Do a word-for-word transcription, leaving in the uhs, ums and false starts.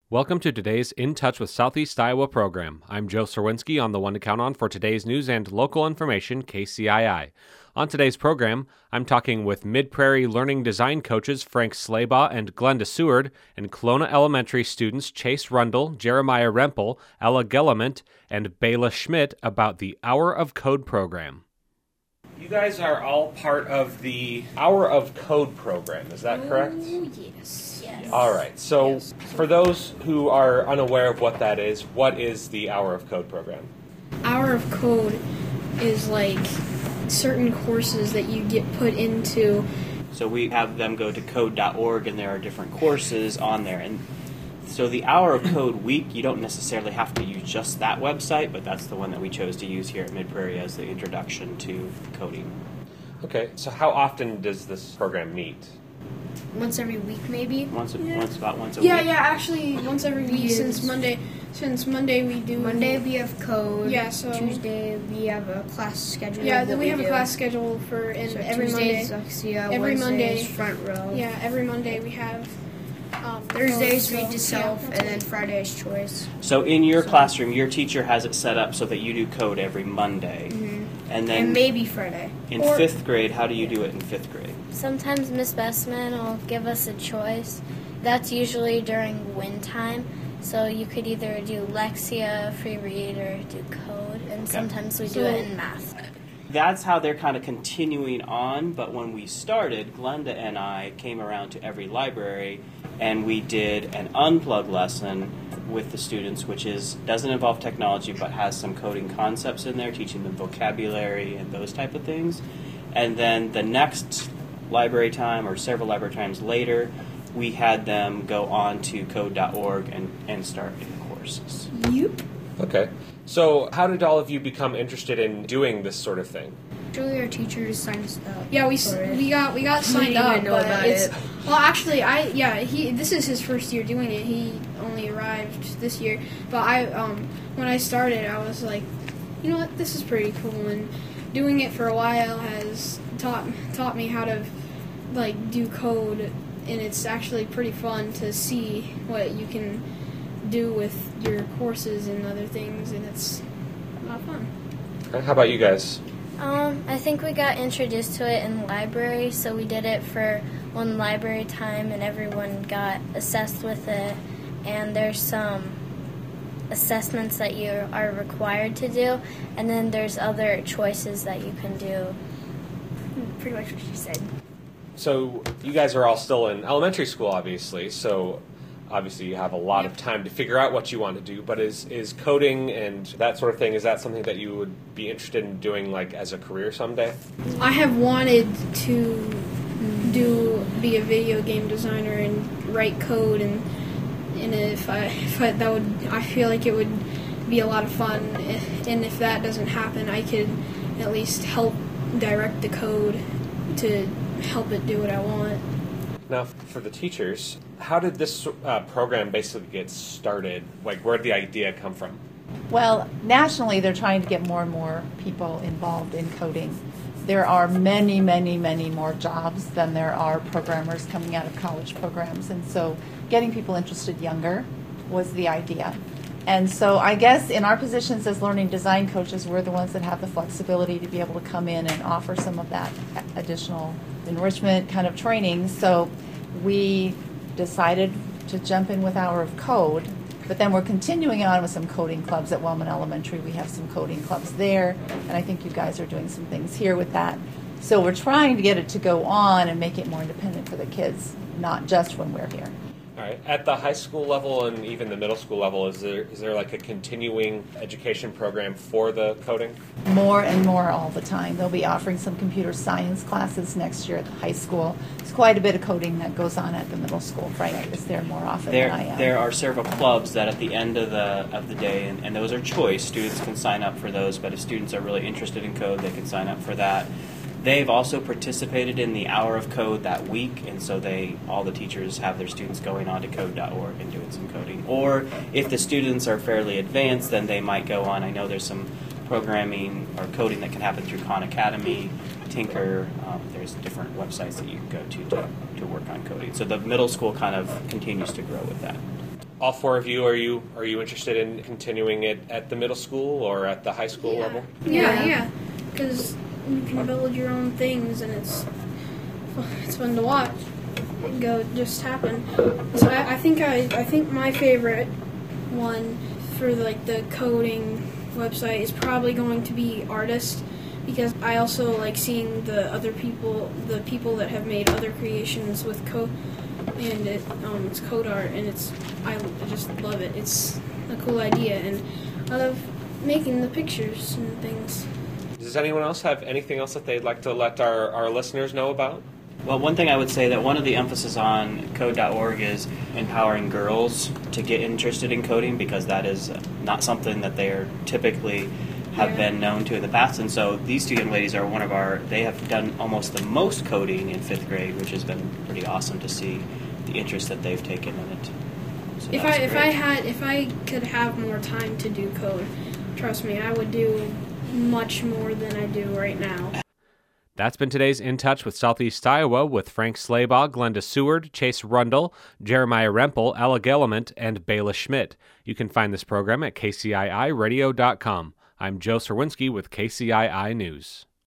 Welcome to today's In Touch with Southeast Iowa program. I'm Joe Serwinski on the one to count on for today's news and local information, K C I I. On today's program, I'm talking with Mid-Prairie Learning Design coaches Frank Slaybaugh and Glenda Seward and Kelowna Elementary students Chase Rundle, Jeremiah Rempel, Ella Gellement, and Bayla Schmidt about the Hour of Code program. You guys are all part of the Hour of Code program, is that correct? Oh, yes. Yes. All right, so Yes. for those who are unaware of what that is, what is the Hour of Code program? Hour of Code is like certain courses that you get put into. So we have them go to code dot org, and there are different courses on there. And so the Hour of Code week, you don't necessarily have to use just that website, but that's the one that we chose to use here at Mid-Prairie as the introduction to coding. Okay, so how often does this program meet? Once every week, maybe. Once, Yeah. once about once a Yeah, week. yeah, actually once every week Yes. since Monday. Since Monday we do Monday we have code. Yeah, so- Tuesday we have a class schedule. Yeah, of then what we have a do. class scheduled for and So every Tuesday is Monday. Lexia, every Wednesday Monday- is front row. Yeah, every Monday we have um, Thursdays code, read so, to self, yeah, and that's then it. Friday is choice. So in your classroom, your teacher has it set up so that you do code every Monday. Mm-hmm. And then And maybe Friday. in Or- fifth grade, how do you do it in fifth grade? Sometimes Miss Bestman will give us a choice. That's usually during win time. So you could either do Lexia, free read, or do code. And sometimes we do So- it in math. That's how they're kind of continuing on, but when we started, Glenda and I came around to every library and we did an unplug lesson with the students, which is doesn't involve technology but has some coding concepts in there, teaching them vocabulary and those type of things. And then the next library time or several library times later, we had them go on to code dot org and, and start in courses. Yep. Okay, so how did all of you become interested in doing this sort of thing? Actually, our teachers signed us up. Yeah, we s- for it. we got we got We signed didn't up, even know but about it's it. well actually I yeah he this is his first year doing it. He only arrived this year, but I um when I started I was like, you know what, this is pretty cool, and doing it for a while has taught taught me how to like do code, and it's actually pretty fun to see what you can do with your courses and other things, and it's a lot of fun. Okay, how about you guys? Um, I think we got introduced to it in library, so we did it for one library time, and everyone got assessed with it. And there's some assessments that you are required to do, and then there's other choices that you can do. Pretty much what she said. So you guys are all still in elementary school, obviously, so obviously you have a lot of time to figure out what you want to do, but is, is coding and that sort of thing, is that something that you would be interested in doing like as a career someday? I have wanted to do be a video game designer and write code, and and if I, if I that would I feel like it would be a lot of fun, and if that doesn't happen, I could at least help direct the code to help it do what I want. Now, for the teachers, how did this uh, program basically get started? Like, where did the idea come from? Well, nationally, they're trying to get more and more people involved in coding. There are many, many, many more jobs than there are programmers coming out of college programs. And so getting people interested younger was the idea. And so I guess in our positions as learning design coaches, we're the ones that have the flexibility to be able to come in and offer some of that additional enrichment kind of training. So we decided to jump in with Hour of Code, but then we're continuing on with some coding clubs at Wellman Elementary. We have some coding clubs there, and I think you guys are doing some things here with that. So we're trying to get it to go on and make it more independent for the kids, not just when we're here. All right. At the high school level and even the middle school level, is there is there like a continuing education program for the coding? More and more all the time. They'll be offering some computer science classes next year at the high school. There's quite a bit of coding that goes on at the middle school. Frank is there more often There, than I am. there are several clubs that at the end of the of the day, and, and those are choice. Students can sign up for those, but if students are really interested in code, they can sign up for that. They've also participated in the Hour of Code that week, and so they all the teachers have their students going on to code dot org and doing some coding. Or if the students are fairly advanced, then they might go on. I know there's some programming or coding that can happen through Khan Academy, Tinker. Um, there's different websites that you can go to, to to work on coding. So the middle school kind of continues to grow with that. all four of you, are you are you interested in continuing it at the middle school or at the high school yeah. level? Yeah, yeah, because you can build your own things, and it's it's fun to watch. Go just happen. So I, I think I I think my favorite one for like the coding website is probably going to be Artist, because I also like seeing the other people, the people that have made other creations with code, and it um, it's code art, and it's I just love it. It's a cool idea, and I love making the pictures and things. Does anyone else have anything else that they'd like to let our, our listeners know about? Well, one thing I would say that one of the emphasis on code dot org is empowering girls to get interested in coding, because that is not something that they are typically have Yeah. been known to in the past. And so these two young ladies are one of our, they have done almost the most coding in fifth grade, which has been pretty awesome to see the interest that they've taken in it. So If that's I if great. I had if I could have more time to do code, trust me, I would do much more than I do right now. That's been today's In Touch with Southeast Iowa with Frank Slaybaugh, Glenda Seward, Chase Rundle, Jeremiah Rempel, Ella Gellement, and Bayla Schmidt. You can find this program at K C I I radio dot com. I'm Joe Serwinski with K C I I News.